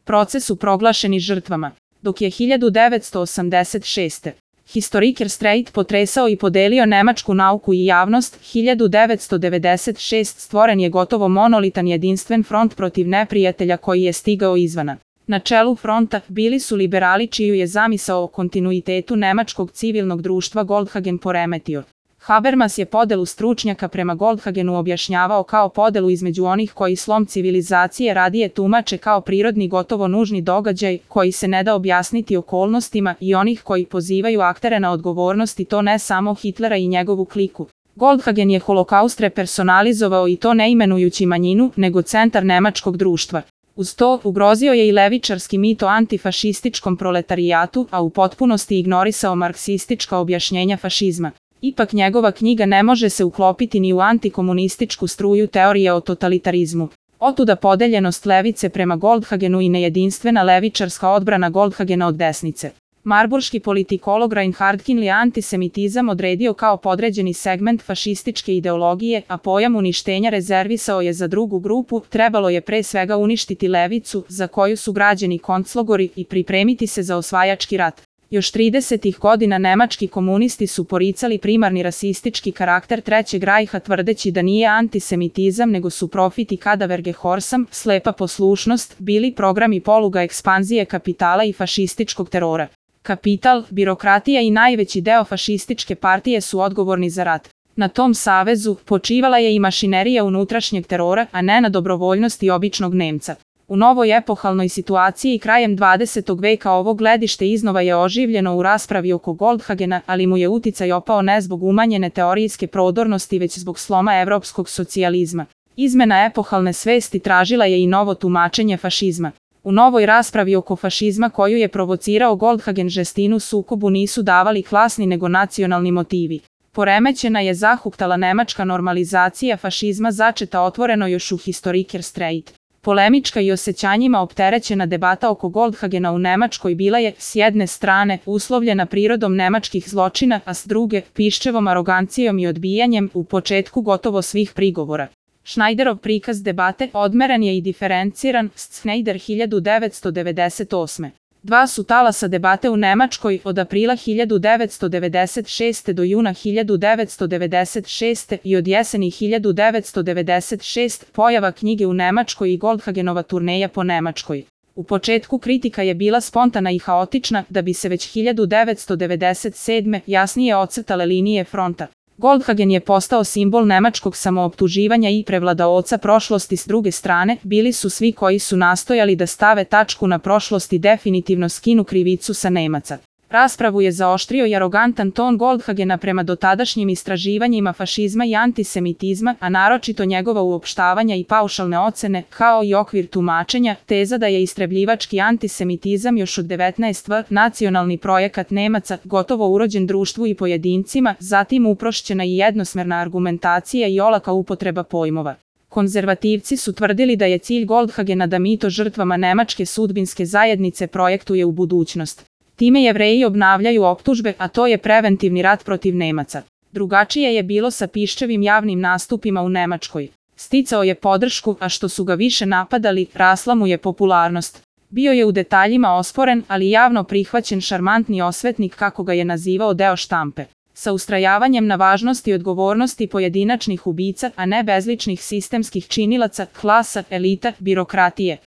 procesu proglašeni žrtvama, dok je 1986. Historiker Streit potresao i podelio nemačku nauku i javnost. 1996. stvoren je gotovo monolitan jedinstven front protiv neprijatelja koji je stigao izvana. Na čelu fronta bili su liberali čiju je zamisao o kontinuitetu nemačkog civilnog društva Goldhagen poremetio. Habermas je podelu stručnjaka prema Goldhagenu objašnjavao kao podelu između onih koji slom civilizacije radije tumače kao prirodni gotovo nužni događaj koji se ne da objasniti okolnostima i onih koji pozivaju aktere na odgovornost i to ne samo Hitlera i njegovu kliku. Goldhagen je holokaust repersonalizovao i to ne imenujući manjinu, nego centar nemačkog društva. Uz to, ugrozio je i levičarski mit o antifašističkom proletarijatu, a u potpunosti ignorisao marksistička objašnjenja fašizma. Ipak njegova knjiga ne može se uklopiti ni u antikomunističku struju teorije o totalitarizmu. Otuda podeljenost levice prema Goldhagenu i nejedinstvena levičarska odbrana Goldhagena od desnice. Marburški politikolog Reinhard Kindl je antisemitizam odredio kao podređeni segment fašističke ideologije, a pojam uništenja rezervisao je za drugu grupu. Trebalo je pre svega uništiti levicu, za koju su građeni konclogori, i pripremiti se za osvajački rat. Još 30. godina nemački komunisti su poricali primarni rasistički karakter Trećeg rajha tvrdeći da nije antisemitizam nego su profit i kadavergehorsam, slepa poslušnost, bili programi poluga ekspanzije kapitala i fašističkog terora. Kapital, birokratija i najveći deo fašističke partije su odgovorni za rat. Na tom savezu počivala je i mašinerija unutrašnjeg terora, a ne na dobrovoljnosti običnog Nemca. U novoj epohalnoj situaciji krajem 20. veka ovo gledište iznova je oživljeno u raspravi oko Goldhagena, ali mu je uticaj opao ne zbog umanjene teorijske prodornosti već zbog sloma evropskog socijalizma. Izmena epohalne svesti tražila je i novo tumačenje fašizma. U novoj raspravi oko fašizma koju je provocirao Goldhagen žestinu sukobu nisu davali klasni nego nacionalni motivi. Poremećena je zahuktala nemačka normalizacija fašizma začeta otvoreno još u Historiker Streit. Polemička i osjećanjima opterećena debata oko Goldhagena u Nemačkoj bila je, s jedne strane, uslovljena prirodom nemačkih zločina, a s druge, piščevom arogancijom i odbijanjem, u početku gotovo svih prigovora. Schneiderov prikaz debate odmeren je i diferenciran, Schneider 1998. Dva su talasa debate u Nemačkoj od aprila 1996. do juna 1996. i od jeseni 1996. pojava knjige u Nemačkoj i Goldhagenova turneja po Nemačkoj. U početku kritika je bila spontana i haotična, da bi se već 1997. jasnije ocrtale linije fronta. Goldhagen je postao simbol nemačkog samooptuživanja i prevladaoca prošlosti. S druge strane, bili su svi koji su nastojali da stave tačku na prošlost i definitivno skinu krivicu sa Nemaca. Raspravu je zaoštrio i arogantan ton Goldhagena prema dotadašnjim istraživanjima fašizma i antisemitizma, a naročito njegova uopštavanja i paušalne ocene, kao i okvir tumačenja, teza da je istrebljivački antisemitizam još od 19. nacionalni projekat Nemaca, gotovo urođen društvu i pojedincima, zatim uprošćena i jednosmerna argumentacija i olaka upotreba pojmova. Konzervativci su tvrdili da je cilj Goldhagena da mito žrtvama nemačke sudbinske zajednice projektuje u budućnost. Time Jevreji obnavljaju optužbe, a to je preventivni rat protiv Nemaca. Drugačije je bilo sa Piščevim javnim nastupima u Nemačkoj. Sticao je podršku, a što su ga više napadali, rasla mu je popularnost. Bio je u detaljima osporen, ali javno prihvaćen šarmantni osvetnik, kako ga je nazivao deo štampe. Sa ustrajavanjem na važnosti i odgovornosti pojedinačnih ubica, a ne bezličnih sistemskih činilaca, klasa, elita, birokratije.